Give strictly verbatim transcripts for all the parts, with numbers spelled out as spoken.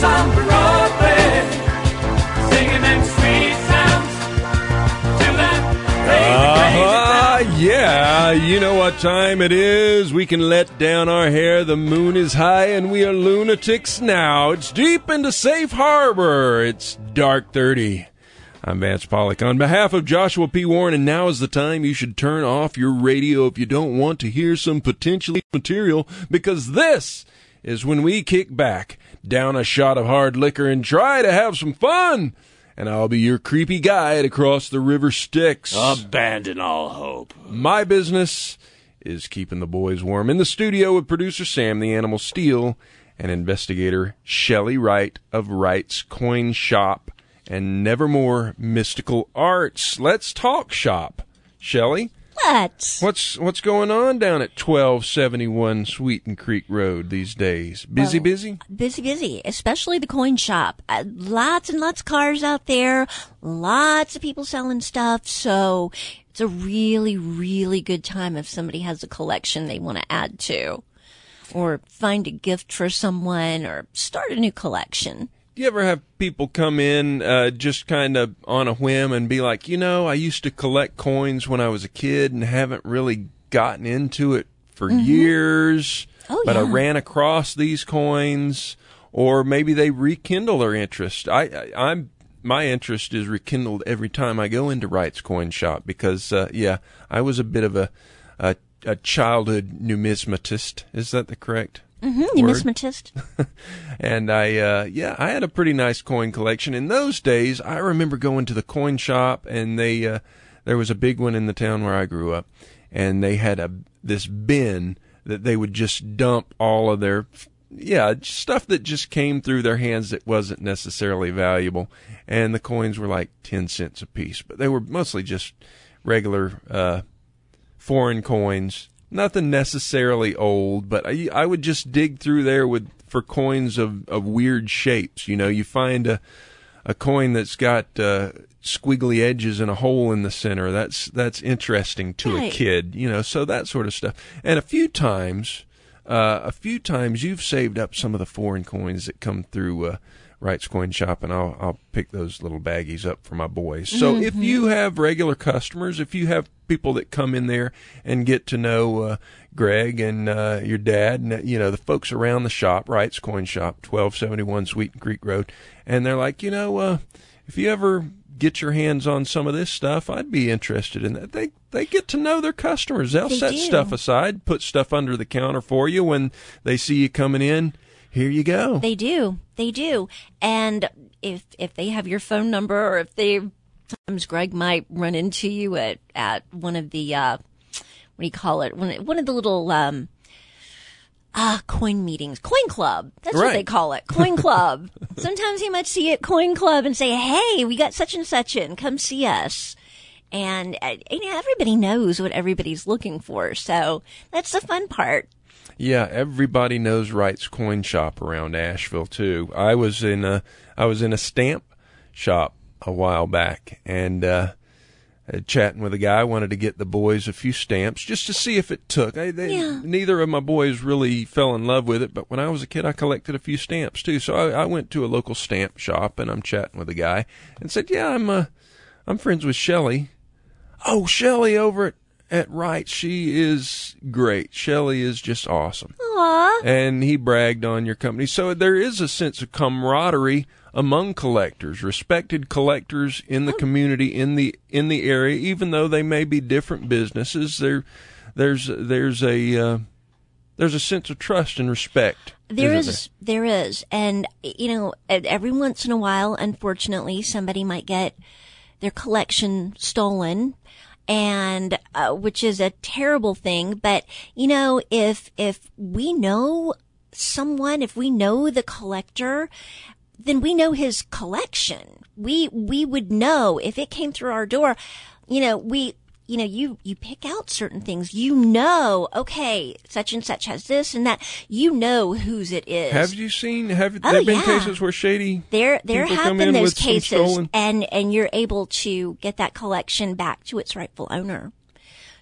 on Broadway, singing them sweet sounds to that crazy, crazy Uh, sound. yeah, you know what time it is. We can let down our hair. The moon is high and we are lunatics now. It's deep into safe harbor. It's dark thirty. I'm Vance Pollock. On behalf of Joshua P. Warren, and now is the time you should turn off your radio if you don't want to hear some potentially material, because this is when we kick back, down a shot of hard liquor, and try to have some fun. And I'll be your creepy guide across the river Styx. Abandon all hope. My business is keeping the boys warm. In the studio with producer Sam the Animal Steele and investigator Shelley Wright of Wright's Coin Shop and Nevermore Mystical Arts. Let's talk shop. Shelley, Let's. what's what's going on down at twelve seventy-one Sweeten Creek Road these days? Busy, Well, busy? Busy, busy, especially the coin shop. Uh, lots and lots of cars out there, lots of people selling stuff, so it's a really, really good time if somebody has a collection they want to add to, or find a gift for someone, or start a new collection. Do you ever have people come in uh, just kind of on a whim and be like, you know, I used to collect coins when I was a kid and haven't really gotten into it for Mm-hmm. years, Oh, but I yeah. ran across these coins, or maybe they rekindle their interest. I, I I'm my interest is rekindled every time I go into Wright's Coin Shop because, uh, yeah, I was a bit of a, a a childhood numismatist. Is that the correct? Mm-hmm, word? numismatist. And I, uh, yeah, I had a pretty nice coin collection. In those days, I remember going to the coin shop, and they, uh, there was a big one in the town where I grew up, and they had a, this bin that they would just dump all of their, yeah, stuff that just came through their hands that wasn't necessarily valuable. And the coins were like ten cents a piece, but they were mostly just regular, uh, foreign coins. Nothing necessarily old, but I, I would just dig through there with for coins of, of weird shapes. You know, you find a a coin that's got uh, squiggly edges and a hole in the center. That's that's interesting to Right. a kid. You know, so that sort of stuff. And a few times, uh, a few times you've saved up some of the foreign coins that come through uh, Wright's Coin Shop, and I'll I'll pick those little baggies up for my boys. So if you have regular customers, if you have people that come in there and get to know uh, Greg and uh, your dad, and uh, you know the folks around the shop, Wright's Coin Shop, twelve seventy-one Sweeten Creek Road, and they're like, you know, uh, if you ever get your hands on some of this stuff, I'd be interested in that. They they get to know their customers. They'll They set do. stuff aside, put stuff under the counter for you when they see you coming in. Here you go. They do. They do. And if if they have your phone number, or if they, sometimes Greg might run into you at, at one of the, uh, what do you call it? One, one of the little, um, ah, coin meetings, coin club. That's what Right. they call it. Coin club. Sometimes he might see you at coin club and say, hey, we got such and such in, come see us. And, uh, you know, everybody knows what everybody's looking for. So that's the fun part. Yeah, everybody knows Wright's Coin Shop around Asheville too. I was in a I was in a stamp shop a while back, and uh, chatting with a guy. I wanted to get the boys a few stamps just to see if it took. I, they, Yeah. Neither of my boys really fell in love with it, but when I was a kid, I collected a few stamps too. So I, I went to a local stamp shop, and I'm chatting with a guy, and said, "Yeah, I'm uh, I'm friends with Shelley." Oh, Shelley over at at Wright, she is great. Shelley is just awesome. Aw. And he bragged on your company. So there is a sense of camaraderie among collectors, respected collectors in the community, in the in the area, even though they may be different businesses. There, there's there's a uh, there's a sense of trust and respect. There isn't is, there is, and you know, every once in a while, unfortunately, somebody might get their collection stolen, and uh, which is a terrible thing. But you know, if if we know someone, if we know the collector, then we know his collection. We we would know if it came through our door. You know, we. You know, you, you pick out certain things. You know, okay, such and such has this and that. You know whose it is. Have you seen, have Oh, there been yeah. cases where shady There, there people have come been in those with some cases, stolen? and, and you're able to get that collection back to its rightful owner.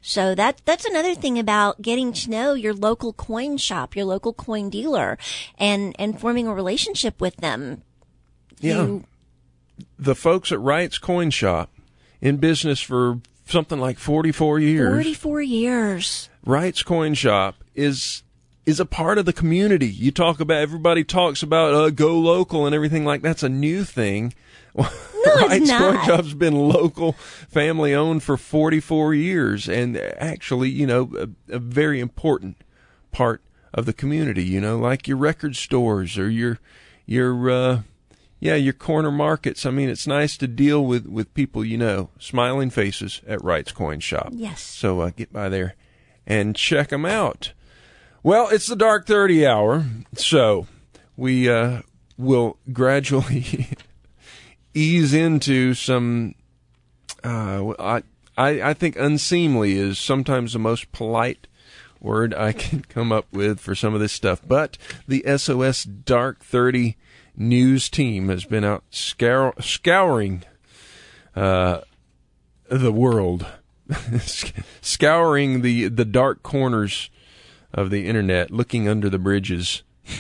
So that that's another thing about getting to know your local coin shop, your local coin dealer, and and forming a relationship with them. Yeah. You, The folks at Wright's Coin Shop, in business for something like forty-four years. forty-four years. Wright's Coin Shop is is a part of the community. You talk about, everybody talks about uh, go local and everything like that's a new thing. No, Wright's it's not. Coin Shop's been local, family owned for forty-four years, and actually, you know, a, a very important part of the community. You know, like your record stores or your your uh, yeah your corner markets. I mean, it's nice to deal with with people you know, smiling faces at Wright's Coin Shop. Yes. So uh, get by there and check them out. Well, it's the Dark thirty hour, so we uh, will gradually ease into some, uh, I, I, I think unseemly is sometimes the most polite word I can come up with for some of this stuff. But the S O S Dark thirty news team has been out scour- scouring uh, the world, scouring the, the dark corners of the internet, looking under the bridges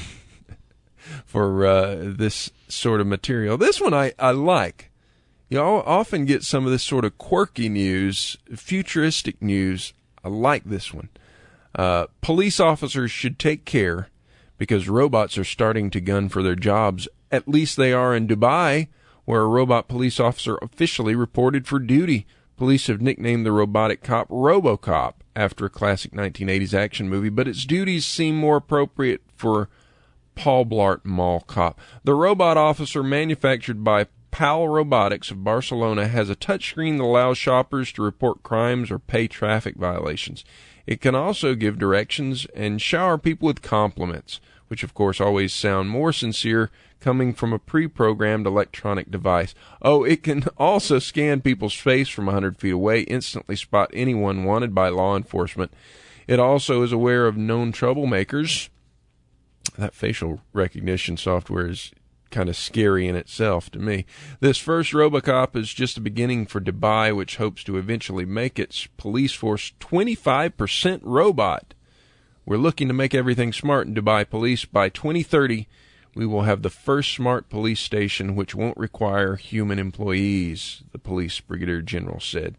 for uh, this sort of material. This one I, I like. You often get some of this sort of quirky news, futuristic news. I like this one. Uh, police officers should take care because robots are starting to gun for their jobs. At least they are in Dubai, where a robot police officer officially reported for duty. Police have nicknamed the robotic cop RoboCop after a classic nineteen eighties action movie, but its duties seem more appropriate for Paul Blart Mall Cop. The robot officer, manufactured by PAL Robotics of Barcelona, has a touchscreen that allows shoppers to report crimes or pay traffic violations. It can also give directions and shower people with compliments, which of course always sound more sincere coming from a pre-programmed electronic device. Oh, it can also scan people's face from one hundred feet away, instantly spot anyone wanted by law enforcement. It also is aware of known troublemakers. That facial recognition software is kind of scary in itself to me. This first RoboCop is just a beginning for Dubai, which hopes to eventually make its police force twenty-five percent robot. We're looking to make everything smart in Dubai Police. By twenty thirty, we will have the first smart police station which won't require human employees, the police brigadier general said.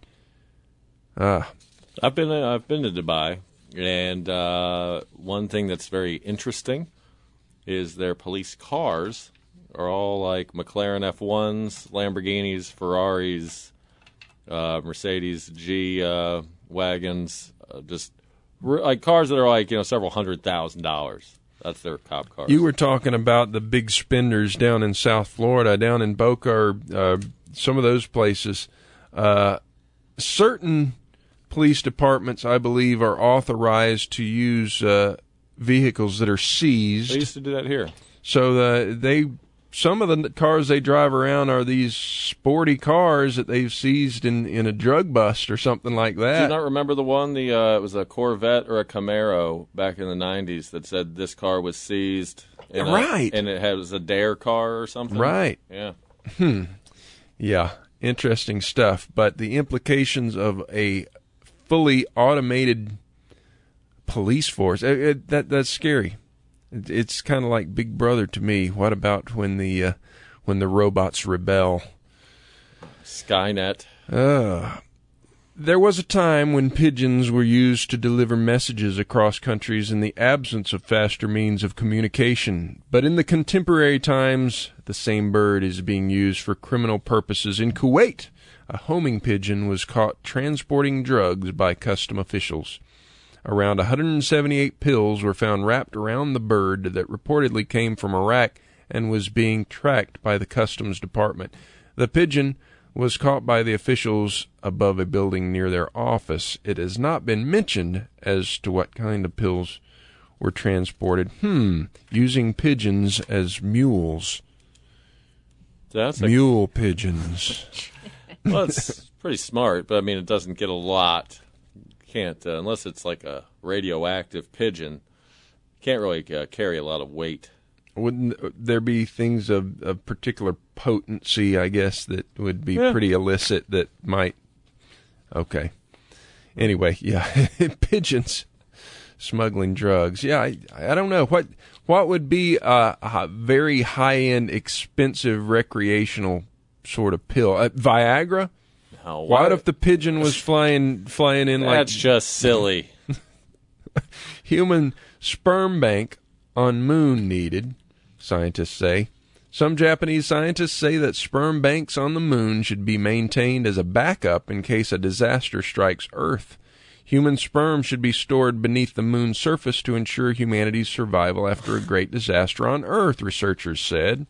Ah, I've been I've been to Dubai, and uh, one thing that's very interesting is their police cars are all like McLaren F ones, Lamborghinis, Ferraris, uh, Mercedes G uh, wagons, uh, just r- like cars that are like, you know, several hundred thousand dollars. That's their cop cars. you were talking about the big spenders down in South Florida, down in Boca, or uh, some of those places. Uh, certain police departments, I believe, are authorized to use uh, vehicles that are seized. They used to do that here. So the, they, some of the cars they drive around are these sporty cars that they've seized in, in a drug bust or something like Do you that. not remember the one? The uh, it was a Corvette or a Camaro back in the nineties that said this car was seized. in a- Right. and it had, was a Dare car or something. Right. Yeah. Yeah, interesting stuff. But the implications of a fully automated police force, it, it, that that's scary. It, it's kind of like Big Brother to me. What about when the uh, when the robots rebel? Skynet. Uh, there was a time when pigeons were used to deliver messages across countries in the absence of faster means of communication. But in the contemporary times, the same bird is being used for criminal purposes. In Kuwait, a homing pigeon was caught transporting drugs by custom officials. Around one hundred seventy-eight pills were found wrapped around the bird that reportedly came from Iraq and was being tracked by the customs department. The pigeon was caught by the officials above a building near their office. It has not been mentioned as to what kind of pills were transported. Hmm, using pigeons as mules. That's a, Mule pigeons. well, it's pretty smart, but I mean, it doesn't get a lot. Can't uh, unless it's like a radioactive pigeon. Can't really uh, carry a lot of weight. Wouldn't there be things of, of particular potency, I guess, that would be Yeah. pretty illicit that might... Okay. Anyway, yeah, pigeons smuggling drugs. Yeah, I, I don't know. What what would be a, a very high-end, expensive recreational sort of pill? Uh, Viagra? No, What if the pigeon was flying flying in like... That's just silly. Human sperm bank on moon needed, scientists say. Some Japanese scientists say that sperm banks on the moon should be maintained as a backup in case a disaster strikes Earth. Human sperm should be stored beneath the moon's surface to ensure humanity's survival after a great disaster on Earth, researchers said.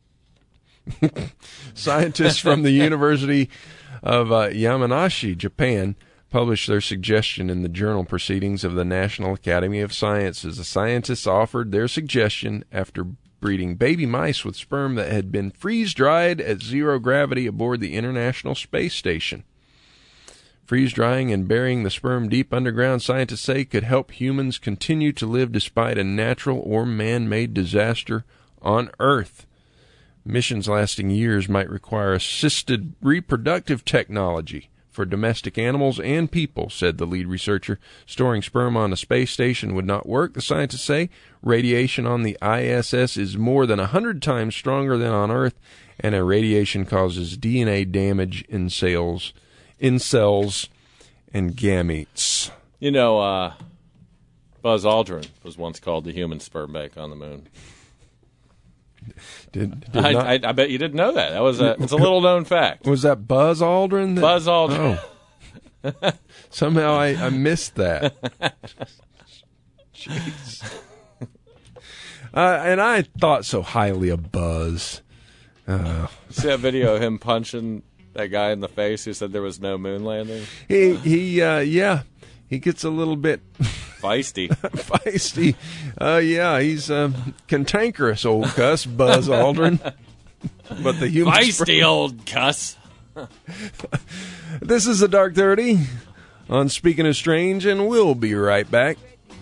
Scientists from the University of uh, Yamanashi, Japan, published their suggestion in the journal Proceedings of the National Academy of Sciences. The scientists offered their suggestion after breeding baby mice with sperm that had been freeze-dried at zero gravity aboard the International Space Station. Freeze-drying and burying the sperm deep underground, scientists say, could help humans continue to live despite a natural or man-made disaster on Earth. Missions lasting years might require assisted reproductive technology for domestic animals and people, said the lead researcher. Storing sperm on a space station would not work, the scientists say. Radiation on the I S S is more than one hundred times stronger than on Earth, and irradiation causes D N A damage in cells, in cells and gametes. You know, uh, Buzz Aldrin was once called the human sperm bank on the moon. Did, did I, not, I, I bet you didn't know that. That was a, it's a little known fact. was that Buzz Aldrin? That, Buzz Aldrin. Oh. Somehow I, I missed that. Jeez. Uh, and I thought so highly of Buzz. Uh, See that video of him punching that guy in the face who said there was no moon landing? he, he, uh, yeah, he gets a little bit Feisty. feisty. Uh, yeah, he's um, cantankerous, old cuss, Buzz Aldrin. But the human Feisty old cuss. This is the Dark thirty on Speaking of Strange, and we'll be right back.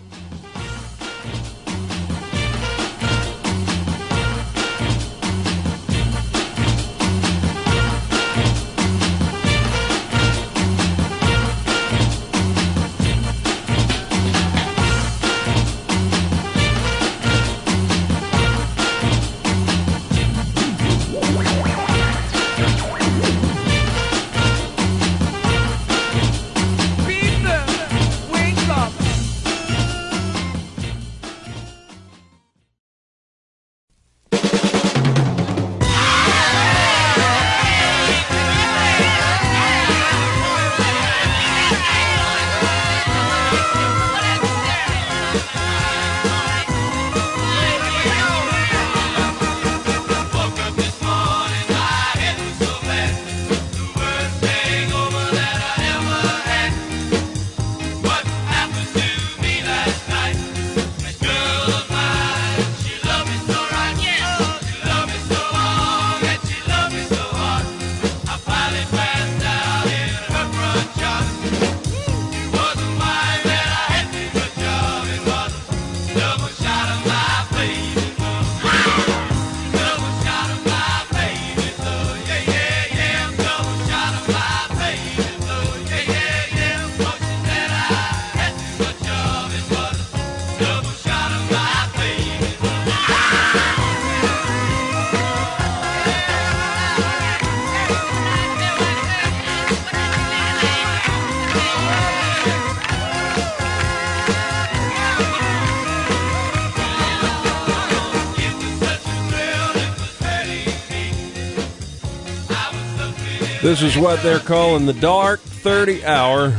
This is what they're calling the Dark thirty hour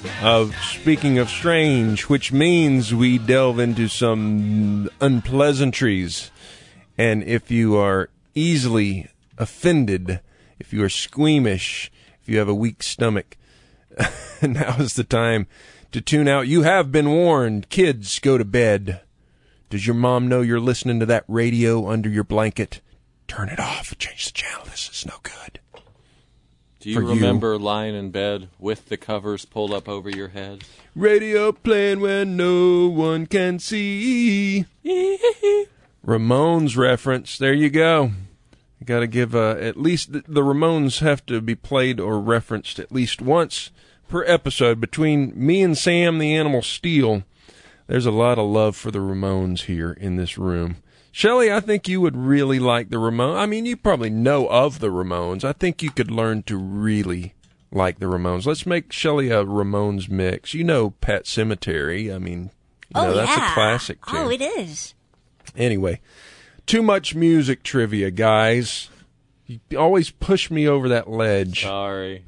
of Speaking of Strange, which means we delve into some unpleasantries. And if you are easily offended, if you are squeamish, if you have a weak stomach, now is the time to tune out. You have been warned. Kids, go to bed. Does your mom know you're listening to that radio under your blanket? Turn it off. Change the channel. This is no good. Do you For you. remember lying in bed with the covers pulled up over your head? Radio playing when no one can see. Ramones reference. There you go. You got to give uh, at least the, the Ramones have to be played or referenced at least once per episode between me and Sam the Animal Steel. There's a lot of love for the Ramones here in this room. Shelley, I think you would really like the Ramones. I mean, you probably know of the Ramones. I think you could learn to really like the Ramones. Let's make Shelley a Ramones mix. You know Pet Sematary. I mean, you know, oh, that's yeah. a classic too. Oh, it is. Anyway, too much music trivia, guys. You always push me over that ledge. Sorry.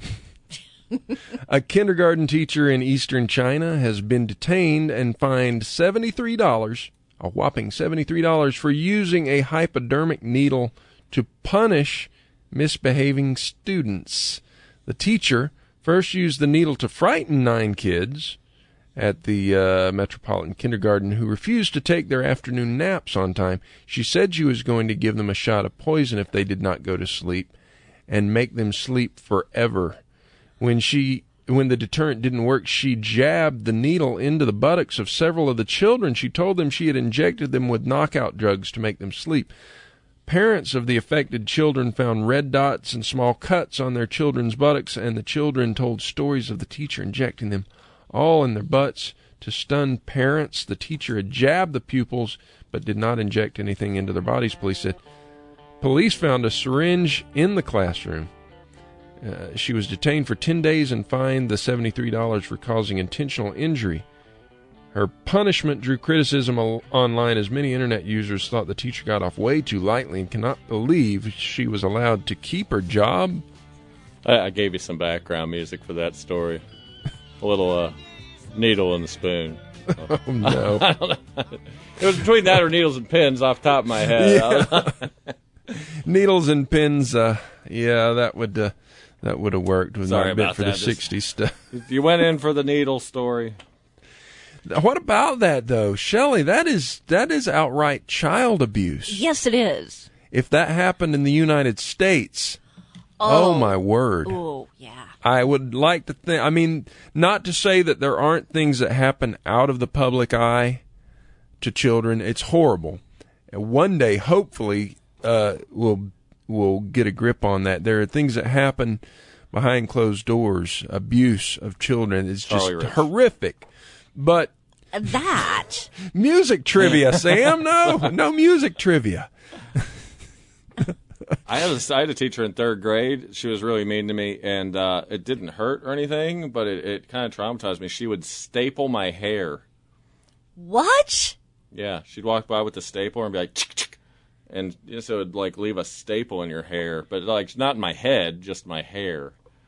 A kindergarten teacher in eastern China has been detained and fined seventy-three dollars, a whopping seventy-three dollars, for using a hypodermic needle to punish misbehaving students. The teacher first used the needle to frighten nine kids at the uh, Metropolitan Kindergarten who refused to take their afternoon naps on time. She said she was going to give them a shot of poison if they did not go to sleep and make them sleep forever. When she, when the deterrent didn't work, she jabbed the needle into the buttocks of several of the children. She told them she had injected them with knockout drugs to make them sleep. Parents of the affected children found red dots and small cuts on their children's buttocks, and the children told stories of the teacher injecting them all in their butts. To stun parents, the teacher had jabbed the pupils but did not inject anything into their bodies, police said. Police found a syringe in the classroom. Uh, she was detained for ten days and fined the seventy-three dollars for causing intentional injury. Her punishment drew criticism online as many internet users thought the teacher got off way too lightly and cannot believe she was allowed to keep her job. I, I gave you some background music for that story. A little uh, needle in the spoon. Oh, no. I don't know. It was between that or needles and pins off the top of my head. Yeah. Needles and pins, uh, yeah, that would uh, that would have worked. With Sorry not a bit about for that. the sixties stuff. You went in for the needle story. What about that, though? Shelley, that is that is outright child abuse. Yes, it is. If that happened in the United States, oh, oh my word. Oh, yeah. I would like to think, I mean, not to say that there aren't things that happen out of the public eye to children. It's horrible. And one day, hopefully, uh, we'll, we'll get a grip on that. There are things that happen behind closed doors, abuse of children. It's just Charlie Rich. horrific. But That. music trivia, Sam. No, no music trivia. I had, a, I had a teacher in third grade. She was really mean to me, and uh, it didn't hurt or anything, but it, it kind of traumatized me. She would staple my hair. What? Yeah, she'd walk by with the stapler and be like, chick, chick, and you know, so it would like leave a staple in your hair, but like not in my head, just my hair.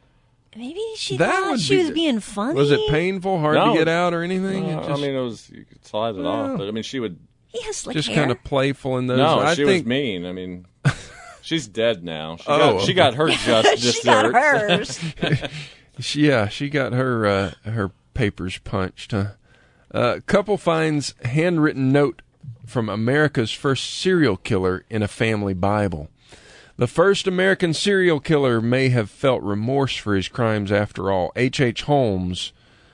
Maybe she That thought would she be- was being funny. Was it painful, hard No. to get out or anything? Uh, It I just, mean, it was you could slide it Well. off, but I mean, she would. He has slick just hair. kind of playful in those. No, I she think, was mean. I mean, she's dead now. She Oh, got she okay. got her just she got desserts. hers. She, yeah, she got her uh, her papers punched. Huh? Uh, couple finds handwritten note from America's first serial killer in a family Bible. The first American serial killer may have felt remorse for his crimes after all. H H. Holmes,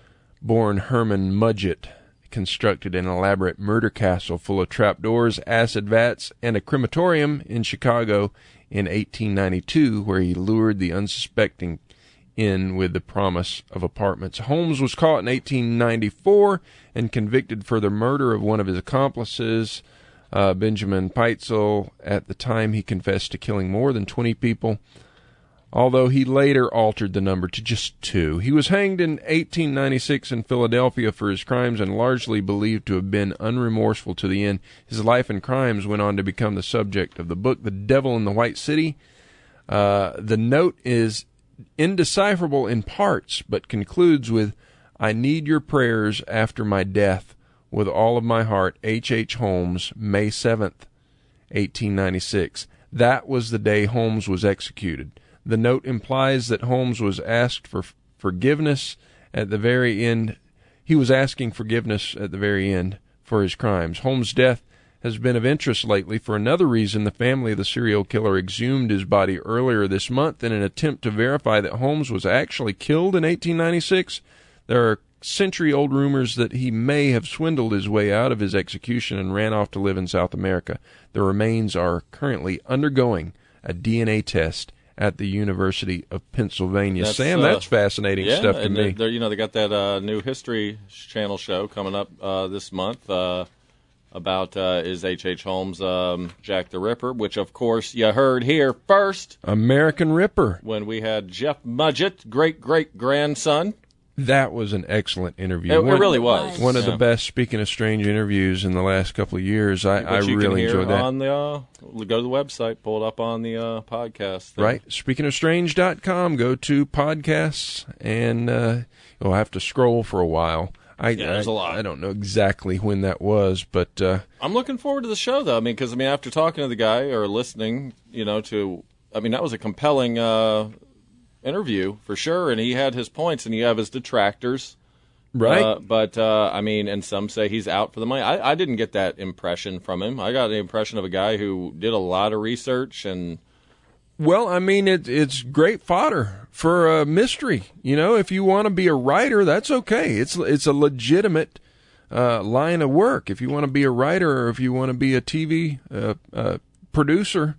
born Herman Mudgett, constructed an elaborate murder castle full of trapdoors, acid vats, and a crematorium in Chicago in eighteen ninety-two, where he lured the unsuspecting in with the promise of apartments. Holmes was caught in eighteen ninety-four and convicted for the murder of one of his accomplices, uh, Benjamin Peitzel. At the time, he confessed to killing more than twenty people, although he later altered the number to just two. He was hanged in eighteen ninety-six in Philadelphia for his crimes and largely believed to have been unremorseful to the end. His life and crimes went on to become the subject of the book The Devil in the White City. Uh, the note is indecipherable in parts, but concludes with, "I need your prayers after my death with all of my heart, H H. Holmes, May seventh, eighteen ninety-six. That was the day Holmes was executed. The note implies that Holmes was asked for forgiveness at the very end. He was asking forgiveness at the very end for his crimes. Holmes' death has been of interest lately for another reason. The family of the serial killer exhumed his body earlier this month in an attempt to verify that Holmes was actually killed in eighteen ninety-six. There are century-old rumors that he may have swindled his way out of his execution and ran off to live in South America. The remains are currently undergoing a D N A test at the University of Pennsylvania. That's, Sam, uh, that's fascinating yeah, stuff to and me. they're, you know, they got that uh, new History Channel show coming up uh, this month uh, about uh, is H H. Holmes um, Jack the Ripper, which, of course, you heard here first American Ripper. when we had Jeff Mudgett, great-great-grandson. That was an excellent interview. It, it One- really was. One of Yeah. the best, speaking of strange interviews in the last couple of years. I, I Which you really can hear enjoyed that. on the, uh, go to the website, pull it up on the uh, podcast. there. Right. Speaking of strange dot com, go to podcasts, and uh, you'll have to scroll for a while. I, Yeah, there's I, a lot. I don't know exactly when that was, but uh, I'm looking forward to the show, though. I mean, because I mean, after talking to the guy or listening, you know, to I mean, that was a compelling uh, interview for sure, and he had his points, and you have his detractors, right. Uh, but uh, I mean, and some say he's out for the money. I, I didn't get that impression from him. I got the impression of a guy who did a lot of research and. Well, I mean, it, it's great fodder for a mystery. You know, if you want to be a writer, that's okay. It's it's a legitimate uh, line of work. If you want to be a writer or if you want to be a T V uh, uh, producer,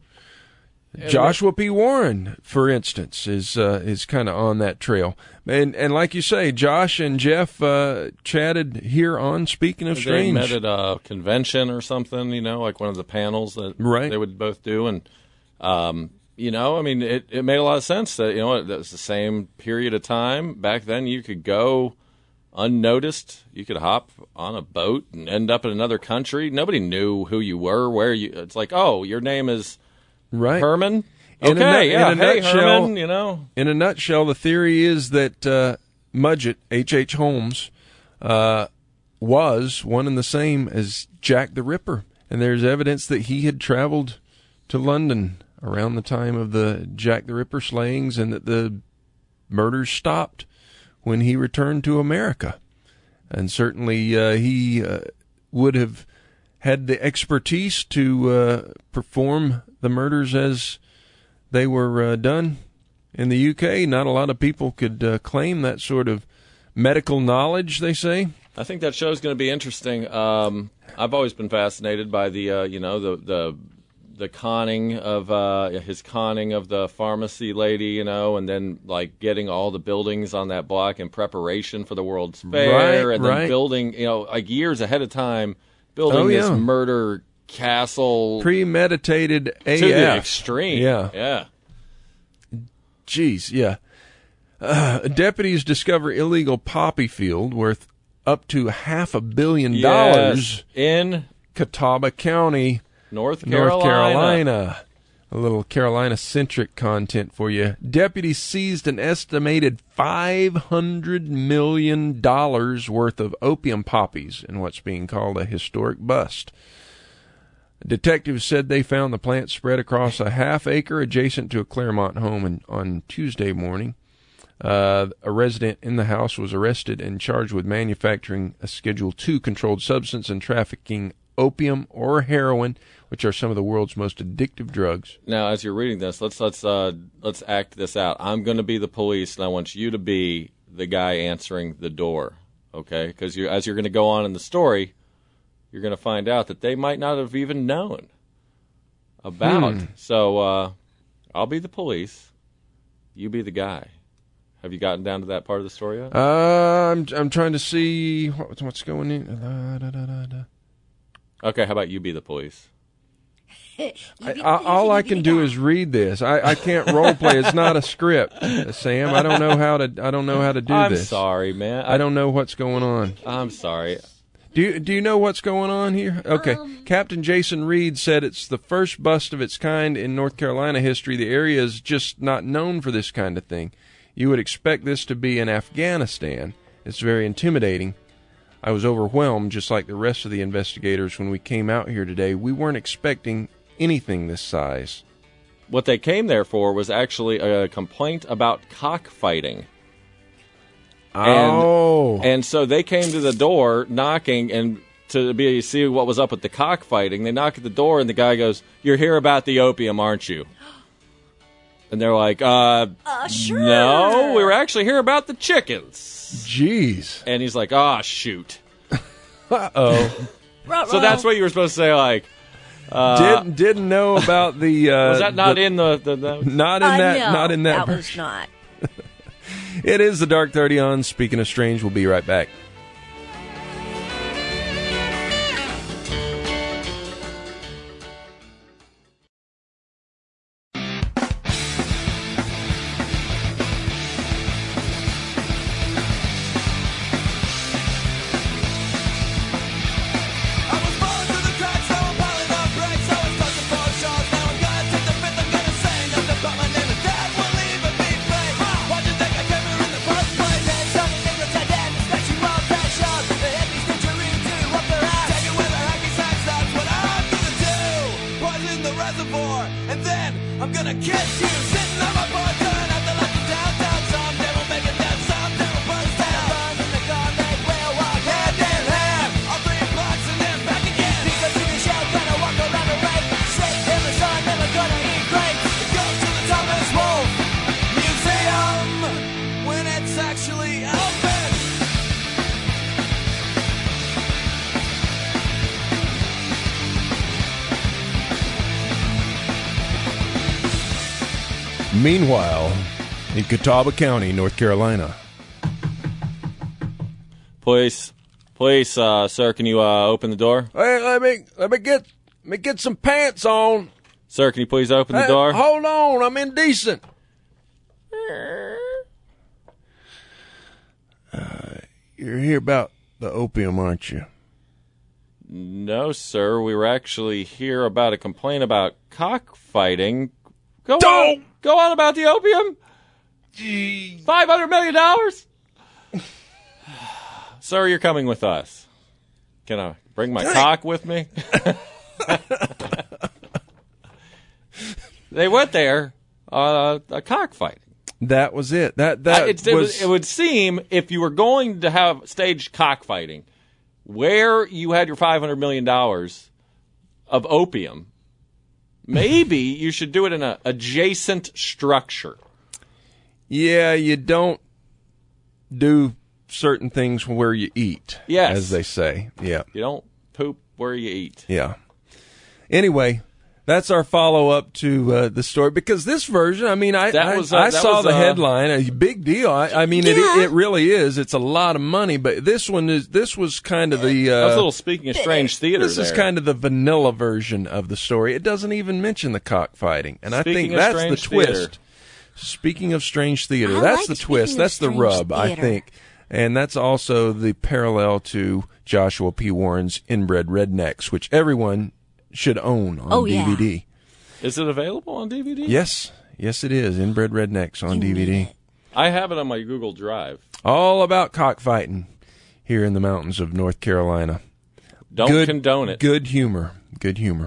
Joshua P. Warren, for instance, is uh, is kind of on that trail. And and like you say, Josh and Jeff uh, chatted here on Speaking of They Strange. met at a convention or something, you know, like one of the panels that Right. they would both do. And, um, you know, I mean, it, it made a lot of sense that, you know, that was the same period of time. Back then, you could go unnoticed. You could hop on a boat and end up in another country. Nobody knew who you were, where you. It's like, oh, your name is right. Herman. In a Okay, nut- yeah, in a hey, nutshell- Herman, you know. In a nutshell, the theory is that uh, Mudgett, H H. Holmes, uh, was one and the same as Jack the Ripper. And there's evidence that he had traveled to London around the time of the Jack the Ripper slayings and that the murders stopped when he returned to America. And certainly uh, he uh, would have had the expertise to uh, perform the murders as they were uh, done in the U K. Not a lot of people could uh, claim that sort of medical knowledge, they say. I think that show's going to be interesting. Um, I've always been fascinated by the, uh, you know, the the the conning of uh, his conning of the pharmacy lady, you know, and then like getting all the buildings on that block in preparation for the World's Fair, Right, and then right. building, you know, like years ahead of time, building Oh, this yeah. murder castle Premeditated A F. to the extreme. Yeah. yeah. Jeez, yeah. Uh, deputies discover illegal poppy field worth up to half a billion dollars. Yes, in Catawba County, North Carolina. North Carolina. A little Carolina-centric content for you. Deputies seized an estimated five hundred million dollars worth of opium poppies in what's being called a historic bust. Detectives said they found the plant spread across a half acre adjacent to a Claremont home in, on Tuesday morning. Uh, a resident in the house was arrested and charged with manufacturing a Schedule two controlled substance and trafficking opium or heroin, which are some of the world's most addictive drugs. Now, as you're reading this, let's let's uh, let's act this out. I'm going to be the police, and I want you to be the guy answering the door, okay? Because you, as you're going to go on in the story, you're going to find out that they might not have even known about. Hmm. So uh, I'll be the police. You be the guy. Have you gotten down to that part of the story yet? Uh, I'm I'm trying to see what, what's going in. Da, da, da, da, da. Okay, how about you be the police? I, I, all I can do is read this. I, I can't role play. It's not a script, Sam. I don't know how to. I don't know how to do I'm this. sorry, man. I don't know what's going on. I'm sorry. Do you, do you know what's going on here? Okay. Um, Captain Jason Reed said it's the first bust of its kind in North Carolina history. The area is just not known for this kind of thing. You would expect this to be in Afghanistan. It's very intimidating. I was overwhelmed, just like the rest of the investigators, when we came out here today. We weren't expecting anything this size. What they came there for was actually a complaint about cockfighting. And- oh. And so they came to the door knocking and to be see what was up with the cockfighting. They knock at the door and the guy goes, "You're here about the opium, aren't you?" And they're like, uh, Uh, sure. no, we were actually here about the chickens. Jeez. And he's like, ah, shoot. Uh-oh. So that's what you were supposed to say, like, didn't didn't know about the. Uh, Was that not the, in the, the, the Not in Uh, that. no, not in that. That was version. not. It is the Dark thirty on Speaking of Strange. We'll be right back. I was falling through the cracks, so I'm piling up bricks. I was touching four shots, now I'm gonna take the fifth. I'm gonna say nothing but my name, and that won't even be free. Why'd you think I came here in the first place? Hey, something niggas I did, expect you all that shot. The hippies did you read to up their ass. Take it with a hacky sax, that's what I'm gonna do. Poison the reservoir, and then I'm gonna kiss you. Sitting on my porch, turn out the lights in downtown. Someday we'll make it down, someday we'll burn down. Burn in the garment, we'll walk hand in hand. All three blocks and then back again. Because you can shout, gonna walk around the lake. Straight in the sun, never gonna eat grapes. Go to the Thomas Wolfe Museum when it's actually open. Meanwhile, in Catawba County, North Carolina. Please, please, uh, sir, can you uh, open the door? Hey, let me let me get let me get some pants on. Sir, can you please open the Hey, door? hold on, I'm indecent. Uh, you're here about the opium, aren't you? No, sir. We were actually here about a complaint about cockfighting. Go Don't! on, go on about the opium. Five hundred million dollars. Sir, you're coming with us. Can I bring my cock with me? They went there, uh, a cockfighting. That was it. That that I- it, it, was. would, it would seem if you were going to have staged cockfighting, where you had your five hundred million dollars of opium, maybe you should do it in an adjacent structure. Yeah, you don't do certain things where you eat. Yes. as they say. Yeah, You don't poop where you eat. yeah. Anyway, that's our follow up to uh, the story because this version. I mean, I That I, was, uh, I that saw was, the uh, headline, a big deal. I, I mean, it Yeah. it really is. It's a lot of money, but this one is. This was kind of the. Uh, That was a little speaking of strange theater This is there. kind of the vanilla version of the story. It doesn't even mention the cockfighting, and I Speaking think of that's the strange twist. theater. Speaking of strange theater, I that's like the speaking twist. of That's the strange rub, I theater. think, and that's also the parallel to Joshua P. Warren's Inbred Rednecks, which everyone should own on Oh, D V D. yeah. Is it available on D V D? Yes, yes, it is. Inbred Rednecks on D V D. I have it on my Google Drive. All about cockfighting here in the mountains of North Carolina. Don't good, condone it. Good humor. Good humor.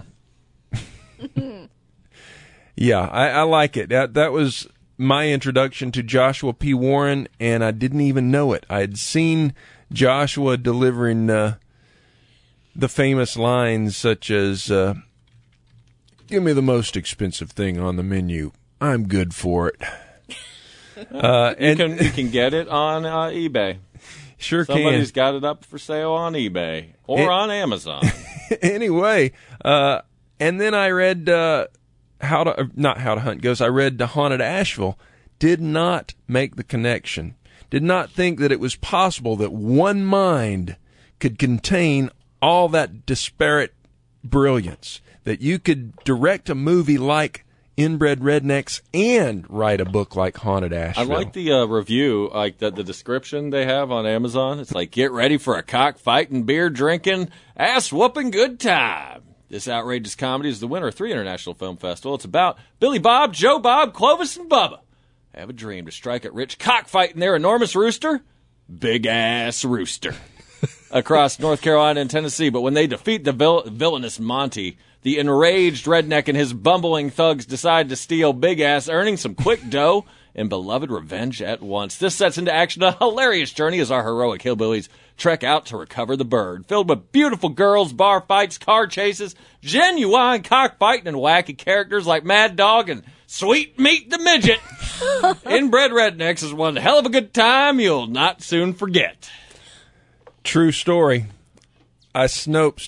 Yeah, I, I like it. That that was my introduction to Joshua P. Warren, and I didn't even know it. I had seen Joshua delivering uh, the famous lines such as, uh, "Give me the most expensive thing on the menu. I'm good for it." Uh, You and can, you can get it on uh, eBay. sure Somebody's can. got it up for sale on eBay or It- on Amazon. Anyway, uh, and then I read uh, how to uh, not how to hunt ghosts. I read The Haunted Asheville. Did not make the connection. Did not think that it was possible that one mind could contain all that disparate brilliance. That you could direct a movie like Inbred Rednecks and write a book like Haunted I Asheville. like the uh, review, like the, the description they have on Amazon. It's like, get ready for a cockfighting, beer drinking, ass whooping good time. This outrageous comedy is the winner of three international film festivals. It's about Billy Bob, Joe Bob, Clovis, and Bubba. Have a dream to strike at rich cockfighting their enormous rooster, big ass rooster, across North Carolina and Tennessee. But when they defeat the vil- villainous Monty, the enraged redneck and his bumbling thugs decide to steal Big Ass, earning some quick dough and beloved revenge at once. This sets into action a hilarious journey as our heroic hillbillies trek out to recover the bird, filled with beautiful girls, bar fights, car chases, genuine cockfighting, and wacky characters like Mad Dog and Sweet Meat the Midget. Inbred Rednecks is one hell of a good time you'll not soon forget. True story. I snopesed it.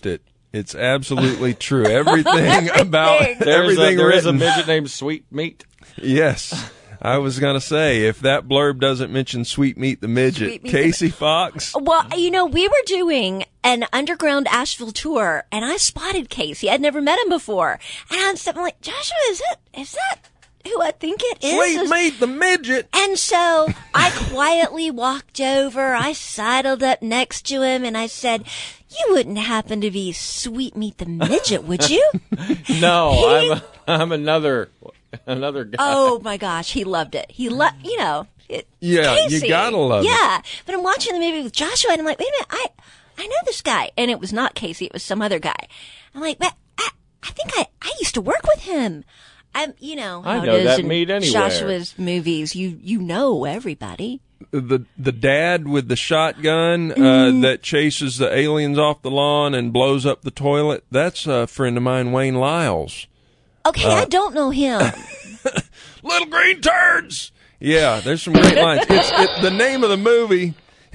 It's absolutely true. Everything about Everything. There's a, everything there is a written. midget named Sweet Meat. Yes. I was going to say, if that blurb doesn't mention Sweet Meat the Midget, Sweet Meat the Casey Fox. Well, you know, we were doing an underground Asheville tour, and I spotted Casey. I'd never met him before, and I'm something like, Joshua, is it? Is that who I think it is? Sweet Is- Meat the Midget. And so I quietly walked over. I sidled up next to him, and I said, "You wouldn't happen to be Sweet Meat the Midget, would you?" No, I'm I'm another another guy. Oh my gosh, he loved it. He loved, you know. It, Yeah, you Casey. gotta love it. Yeah, but I'm watching the movie with Joshua, and I'm like, wait a minute, I, I know this guy, and it was not Casey, it was some other guy. I'm like, but I, I think I, I used to work with him. I'm, you know, I how know it is that in meat anywhere. Joshua's movies. You, you know everybody. The the dad with the shotgun uh, Mm-hmm. that chases the aliens off the lawn and blows up the toilet. That's a friend of mine, Wayne Lyles. Okay, Uh, I don't know him. Little green turds. Yeah, there's some great lines. It's it, the name of the movie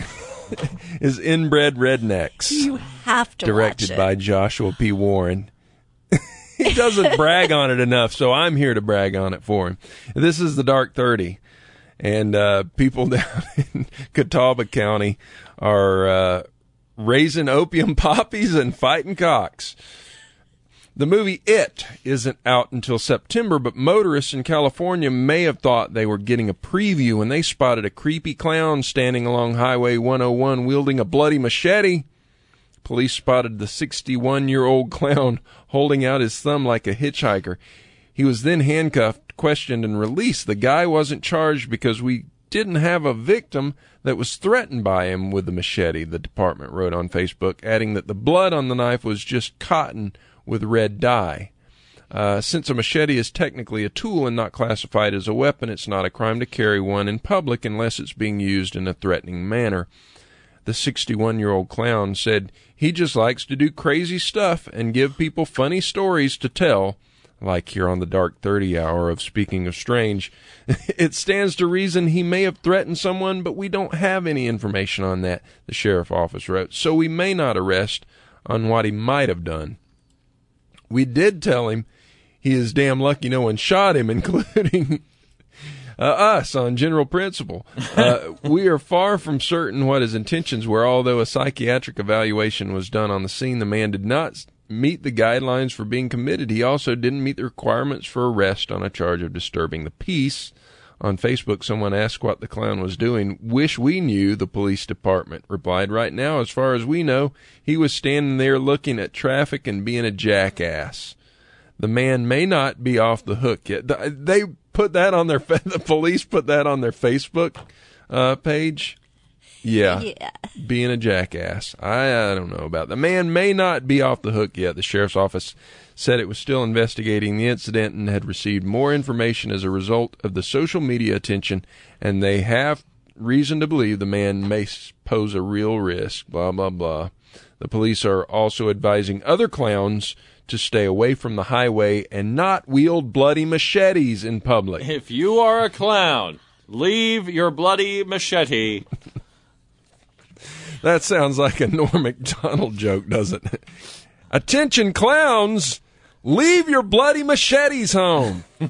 is Inbred Rednecks, You have to directed watch it. by Joshua P. Warren. He doesn't brag on it enough, so I'm here to brag on it for him. This is the Dark thirty, and uh, people down in Catawba County are uh, raising opium poppies and fighting cocks. The movie It isn't out until September, but motorists in California may have thought they were getting a preview when they spotted a creepy clown standing along Highway one oh one wielding a bloody machete. Police spotted the sixty-one-year-old clown holding out his thumb like a hitchhiker. He was then handcuffed, questioned, and released. The guy wasn't charged because we didn't have a victim that was threatened by him with the machete, the department wrote on Facebook, adding that the blood on the knife was just cotton with red dye. Uh, since a machete is technically a tool and not classified as a weapon, it's not a crime to carry one in public unless it's being used in a threatening manner. The sixty-one-year-old clown said he just likes to do crazy stuff and give people funny stories to tell, like here on the Dark thirty hour of Speaking of Strange. It stands to reason he may have threatened someone, but we don't have any information on that, the sheriff office wrote, so we may not arrest on what he might have done. We did tell him he is damn lucky no one shot him, including uh, us on general principle. Uh, we are far from certain what his intentions were, although a psychiatric evaluation was done on the scene. The man did not meet the guidelines for being committed. He also didn't meet the requirements for arrest on a charge of disturbing the peace. On Facebook, someone asked what the clown was doing. Wish we knew, the police department replied. Right now, as far as we know, he was standing there looking at traffic and being a jackass. The man may not be off the hook yet. They put that on their, the police put that on their Facebook uh, page. Yeah. Yeah. Being a jackass. I, I don't know about that. The man may not be off the hook yet. The sheriff's office said it was still investigating the incident and had received more information as a result of the social media attention, and they have reason to believe the man may pose a real risk, blah, blah, blah. The police are also advising other clowns to stay away from the highway and not wield bloody machetes in public. If you are a clown, leave your bloody machete. That sounds like a Norm Macdonald joke, doesn't it? Attention, clowns! Leave your bloody machetes home! Uh,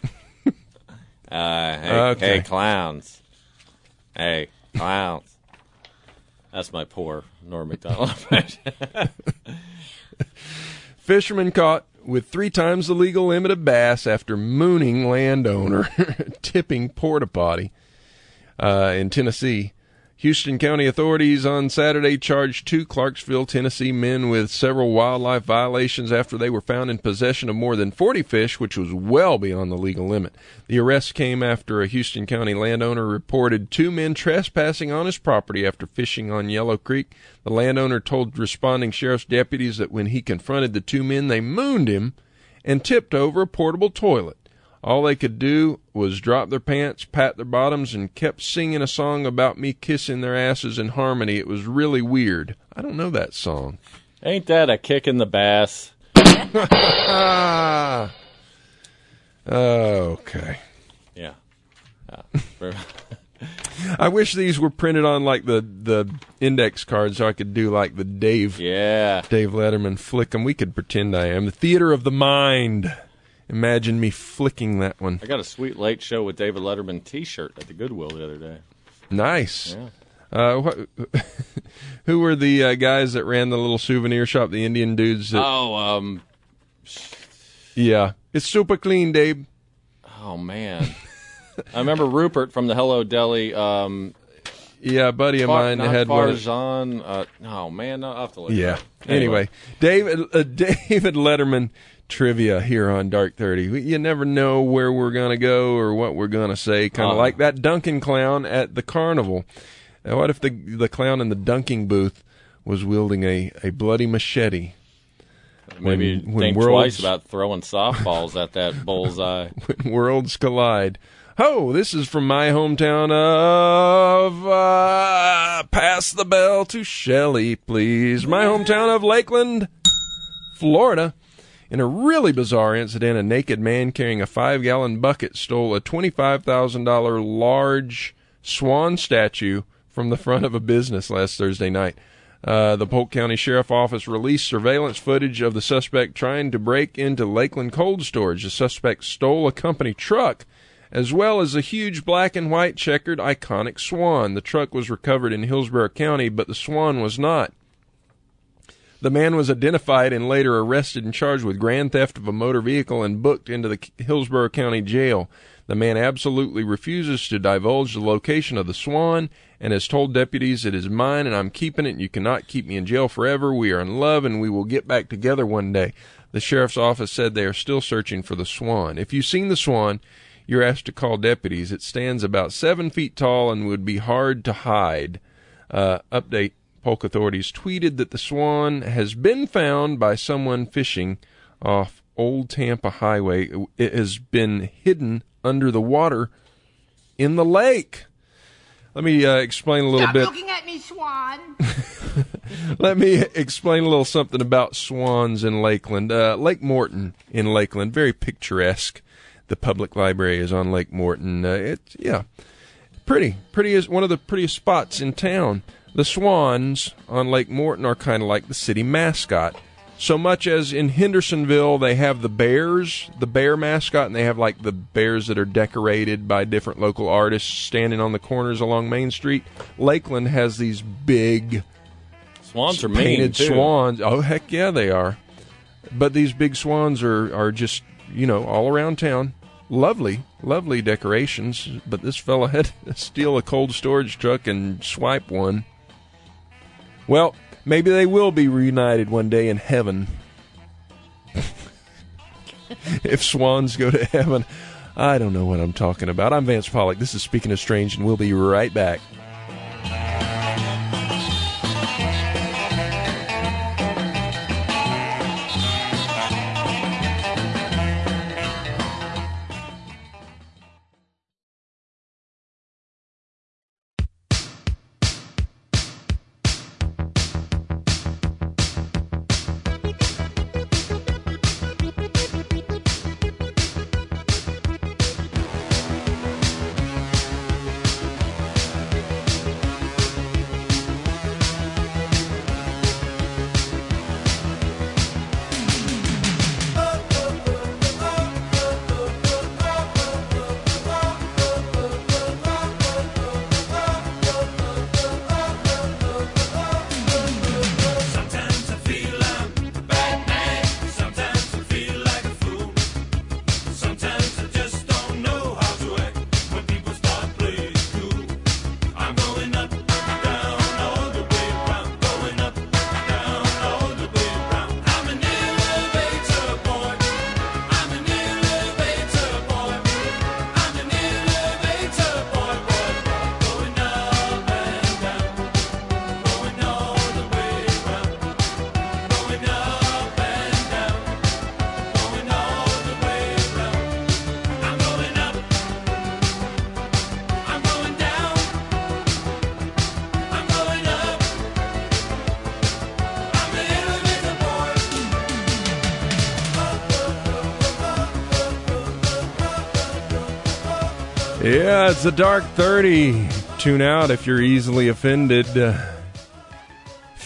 hey, Okay. hey, clowns. Hey, clowns. That's my poor Norm Macdonald impression. Fisherman caught with three times the legal limit of bass after mooning landowner tipping porta potty uh, in Tennessee. Houston County authorities on Saturday charged two Clarksville, Tennessee men with several wildlife violations after they were found in possession of more than forty fish, which was well beyond the legal limit. The arrest came after a Houston County landowner reported two men trespassing on his property after fishing on Yellow Creek. The landowner told responding sheriff's deputies that when he confronted the two men, they mooned him and tipped over a portable toilet. All they could do was drop their pants, pat their bottoms, and kept singing a song about me kissing their asses in harmony. It was really weird. I don't know that song. Ain't that a kick in the bass? Ah. Okay. Yeah. Uh, I wish these were printed on like the, the index card so I could do like the Dave Yeah. Dave Letterman flick 'em. We could pretend I am. The Theater of the Mind. Imagine me flicking that one. I got a sweet Late Show with David Letterman T-shirt at the Goodwill the other day. Nice. Yeah. Uh, wh- who were the uh, guys that ran the little souvenir shop, the Indian dudes? That, Oh, um, yeah. It's super clean, Dave. oh man. I remember Rupert from the Hello Deli. Um, Yeah, a buddy of Far, mine not had one. of- Farzan. Uh, oh man, I'll have to look. it Yeah. up. Anyway, David uh, David Letterman trivia here on Dark thirty. You never know where we're going to go or what we're going to say, kind of Uh. like that dunking clown at the carnival. Uh, what if the the clown in the dunking booth was wielding a, a bloody machete? Maybe when- when think worlds- twice about throwing softballs at that bullseye. When worlds collide. Ho, this is from my hometown of, uh, pass the bell to Shelley, please. My hometown of Lakeland, Florida. In a really bizarre incident, a naked man carrying a five-gallon bucket stole a twenty-five thousand dollars large swan statue from the front of a business last Thursday night. Uh, the Polk County Sheriff Office released surveillance footage of the suspect trying to break into Lakeland cold storage. The suspect stole a company truck, as well as a huge black and white checkered iconic swan. The truck was recovered in Hillsborough County, but the swan was not. The man was identified and later arrested and charged with grand theft of a motor vehicle and booked into the Hillsborough County Jail. The man absolutely refuses to divulge the location of the swan and has told deputies, "It is mine and I'm keeping it. You cannot keep me in jail forever. We are in love and we will get back together one day." The sheriff's office said they are still searching for the swan. If you've seen the swan, you're asked to call deputies. It stands about seven feet tall and would be hard to hide. Uh, update. Polk authorities tweeted that the swan has been found by someone fishing off Old Tampa Highway. It has been hidden under the water in the lake. Let me uh, explain a little Stop bit. looking at me, Swan. Let me explain a little something about swans in Lakeland. Uh, Lake Morton in Lakeland, very picturesque. The public library is on Lake Morton. Uh, it's yeah, pretty, pretty is one of the prettiest spots in town. The swans on Lake Morton are kind of like the city mascot. So much as in Hendersonville, they have the bears, the bear mascot, and they have like the bears that are decorated by different local artists standing on the corners along Main Street. Lakeland has these big Swans are mean, painted too. swans. Oh, heck yeah, they are. But these big swans are, are just, you know, all around town. Lovely, lovely decorations. But this fella had to steal a cold storage truck and swipe one. Well, maybe they will be reunited one day in heaven. If swans go to heaven, I don't know what I'm talking about. I'm Vance Pollock. This is Speaking of Strange, and we'll be right back. Sometimes I feel I'm Batman. Sometimes I feel like a fool. Sometimes I just don't know how to act when people start playing cool. I'm going up, down, all the way around. Going up, down, all the way around. I'm an elevator boy. I'm an elevator boy. I'm an elevator boy, boy, boy. Going up and down. Going all the way around. Going up and down. Going all the way around. I'm going up. I'm going down. I'm going up. I'm an elevator boy. Yeah, it's the Dark thirty. Tune out if you're easily offended. Uh,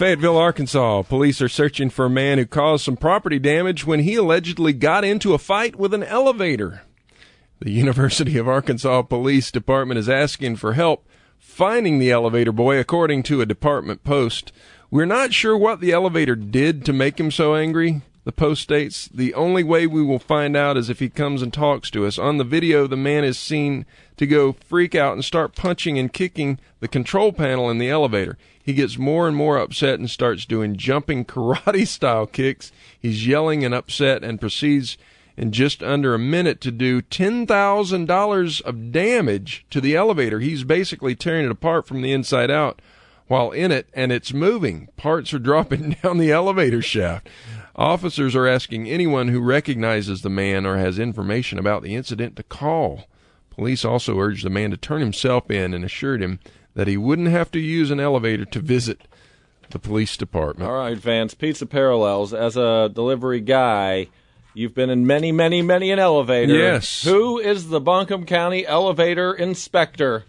Fayetteville, Arkansas, police are searching for a man who caused some property damage when he allegedly got into a fight with an elevator. The University of Arkansas Police Department is asking for help finding the elevator boy, according to a department post. We're not sure what the elevator did to make him so angry. The post states, the only way we will find out is if he comes and talks to us. On the video, the man is seen to go freak out and start punching and kicking the control panel in the elevator. He gets more and more upset and starts doing jumping karate-style kicks. He's yelling and upset and proceeds in just under a minute to do ten thousand dollars of damage to the elevator. He's basically tearing it apart from the inside out while in it, and it's moving. Parts are dropping down the elevator shaft. Officers are asking anyone who recognizes the man or has information about the incident to call. Police also urged the man to turn himself in and assured him that he wouldn't have to use an elevator to visit the police department. All right, Vance, Pizza Parallels. As a delivery guy, you've been in many, many, many an elevator. Yes. Who is the Buncombe County elevator inspector?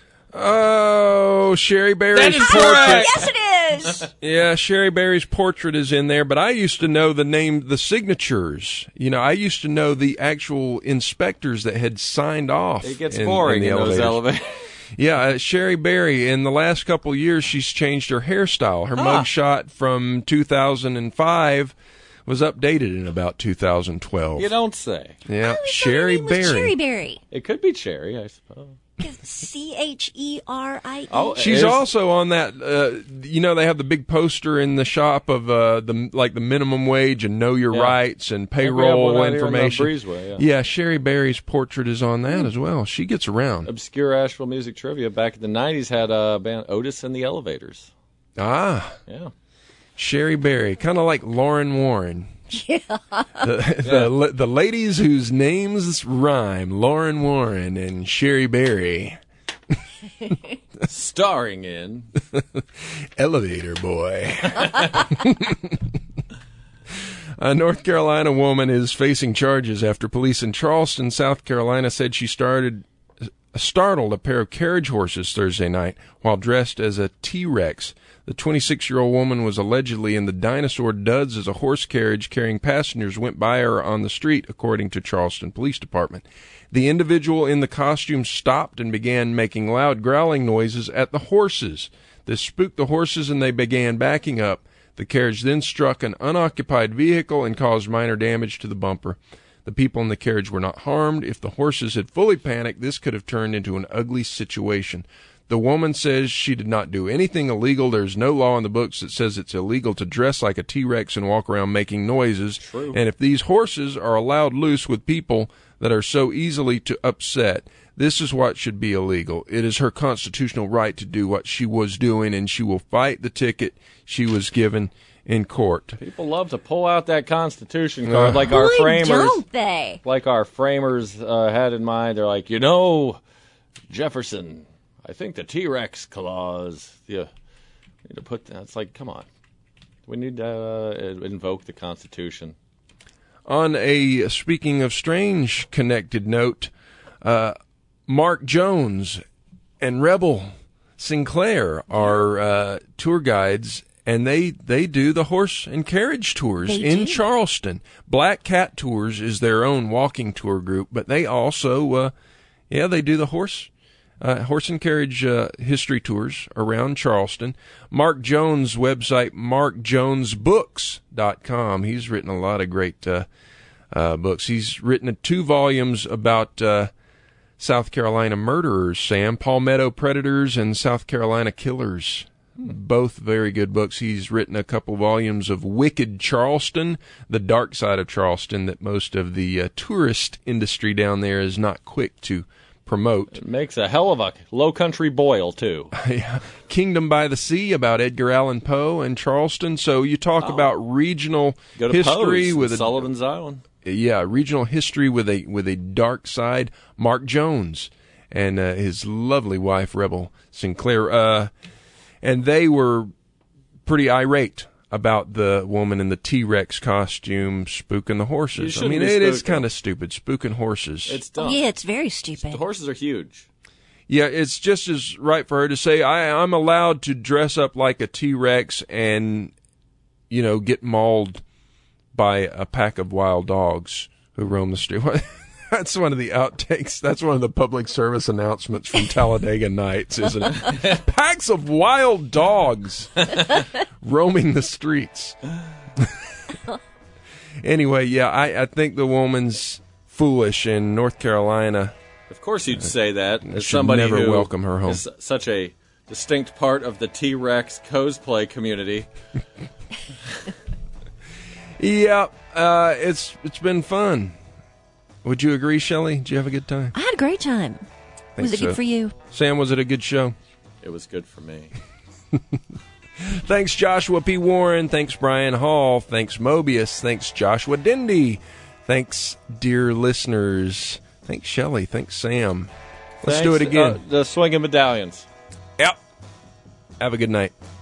Oh, Sherry Berry's That is portrait. correct. Yes, it is. Yeah, Sherry Berry's portrait is in there, but I used to know the name, the signatures. You know, I used to know the actual inspectors that had signed off. It gets in, boring in, in, the those elevators. elevators. Yeah, uh, Sherry Berry, in the last couple of years, she's changed her hairstyle. Her Ah. mugshot from two thousand five was updated in about two thousand twelve. You don't say. Yeah, I always thought Sherry her name was Berry. Cherry Berry. It could be Cherry, I suppose. C H E R I E. Oh, She's There's- also on that. Uh, you know, they have the big poster in the shop of uh, the like the minimum wage and know your Yeah. rights and I think we have payroll one out here on the information. Breezeway, yeah. Sherry Berry's portrait is on that as well. She gets around. Obscure Asheville music trivia back in the nineties had a band, Otis and the Elevators. Ah, Yeah. Sherry Berry, kind of like Lauren Warren. Yeah. The, the, the ladies whose names rhyme, Lauren Warren and Sherry Berry. Starring in Elevator Boy. A North Carolina woman is facing charges after police in Charleston, South Carolina, said she started startled a pair of carriage horses Thursday night while dressed as a T-Rex. The twenty-six-year-old woman was allegedly in the Dinosaur Duds as a horse carriage carrying passengers went by her on the street, according to Charleston Police Department. The individual in the costume stopped and began making loud growling noises at the horses. This spooked the horses and they began backing up. The carriage then struck an unoccupied vehicle and caused minor damage to the bumper. The people in the carriage were not harmed. If the horses had fully panicked, this could have turned into an ugly situation. The woman says she did not do anything illegal. There's no law in the books that says it's illegal to dress like a T-Rex and walk around making noises. True. And if these horses are allowed loose with people that are so easily to upset, this is what should be illegal. It is her constitutional right to do what she was doing, and she will fight the ticket she was given in court. People love to pull out that Constitution card Uh, like our Boy, framers don't they? like our framers uh, had in mind. They're like, you know, Jefferson, I think the T-Rex clause, you need to put that. It's like, come on. We need to uh, invoke the Constitution. On a, speaking of strange connected note, uh, Mark Jones and Rebel Sinclair are uh, tour guides, and they, they do the horse and carriage tours They in do? Charleston. Black Cat Tours is their own walking tour group, but they also, uh, yeah, they do the horse uh, horse and carriage uh, history tours around Charleston. Mark Jones' website, mark jones books dot com. He's written a lot of great uh, uh, books. He's written two volumes about uh, South Carolina murderers, Sam, Palmetto Predators and South Carolina Killers. Both very good books. He's written a couple volumes of Wicked Charleston, the dark side of Charleston that most of the uh, tourist industry down there is not quick to promote. It makes a hell of a low country boil, too. Kingdom by the Sea about Edgar Allan Poe and Charleston. So you talk Oh. about regional Go to history Poe's with in a Sullivan's Island. yeah, regional history with a with a dark side. Mark Jones and uh, his lovely wife Rebel Sinclair, uh, and they were pretty irate about the woman in the T-Rex costume spooking the You horses. I shouldn't mean, be it is spooking. kind of stupid, spooking horses. It's Oh, dumb. yeah, it's very stupid. The horses are huge. Yeah, it's just as right for her to say, I, I'm allowed to dress up like a T-Rex and, you know, get mauled by a pack of wild dogs who roam the street. That's one of the outtakes. That's one of the public service announcements from Talladega Nights, isn't it? Packs of wild dogs roaming the streets. Anyway, yeah, I, I think the woman's foolish in North Carolina. Of course you'd say that as should somebody never who welcome her home. is such a distinct part of the T-Rex cosplay community. Yeah, uh, it's it's been fun. Would you agree, Shelley? Did you have a good time? I had a great time. Was it so. good for you? Sam, was it a good show? It was good for me. Thanks, Joshua P. Warren. Thanks, Brian Hall. Thanks, Mobius. Thanks, Joshua Dindy. Thanks, dear listeners. Thanks, Shelley. Thanks, Sam. Let's Thanks, do it again. Uh, the swinging medallions. Yep. Have a good night.